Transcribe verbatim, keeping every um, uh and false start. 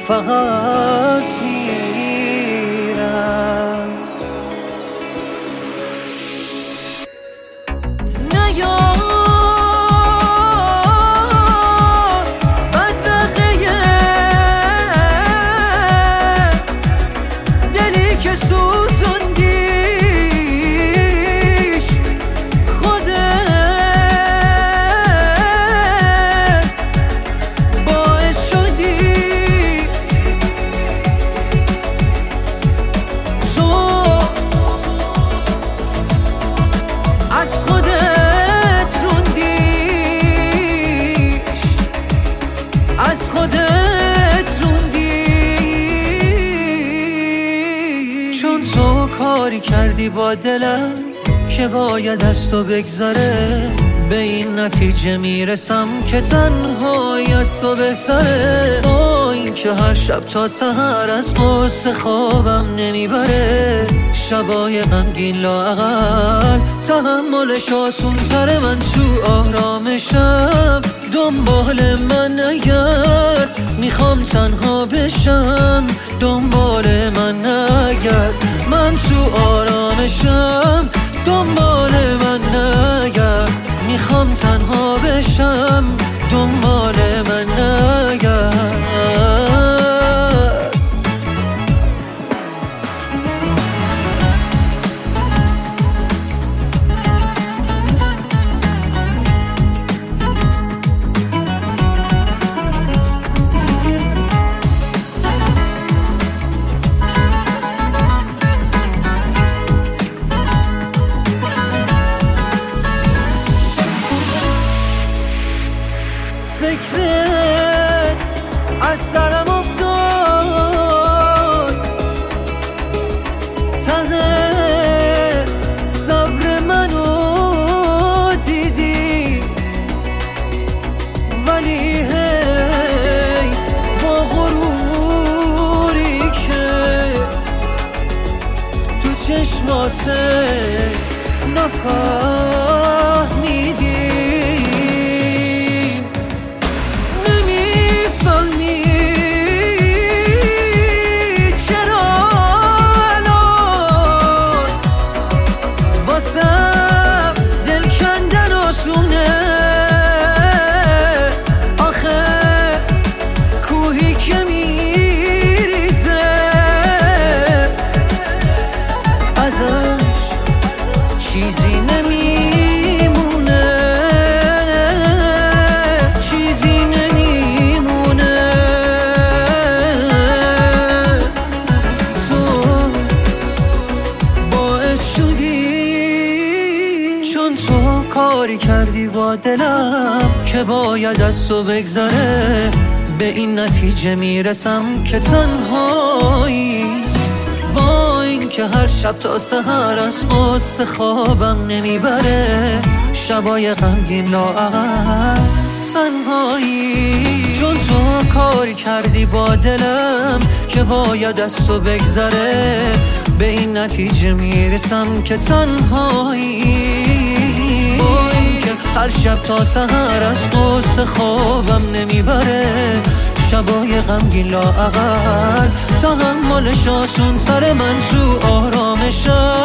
فقط میرم. نیار بدرقه دلی که سوزوندیش خودت باعث شدی تو از خودت روندیش از خودت روندیش چون تو کاری کردی با دلم که باید از تو بگذره به این نتیجه میرسم که تنهایی از تو بهتره. با این که هر شب تا سحر از قصه خوابم نمیبره شبای غمگین لااقل تحملش آسون تره. من تو آرامشم دنبال من اگر میخوام تنها بشم دنبال من اگر من تو آرامشم دنبال من اگر میخوام تنها بشم دنبال من اگر فکرت از سرم افتاد ته صبر منو دیدی ولی هی با غروری که تو چشمات نفهمیدی دل کندن آسونه آخه کوهی که میریزه ازش چیزی نمیمونه چیزی نمیمونه. تو باعث شدی چون تو کاری کردی با دلم که باید از تو بگذره به این نتیجه میرسم که تنهایی با این که هر شب تا سحر از قصه خوابم نمیبره شبای غمگین لااقل تنهایی چون تو کاری کردی با دلم که باید از تو بگذره به این نتیجه میرسم که تنهایی هر شب تا سحر از قصه خوابم نمیبره شبای غمگین لااقل تحملش آسون سر من تو آرامشم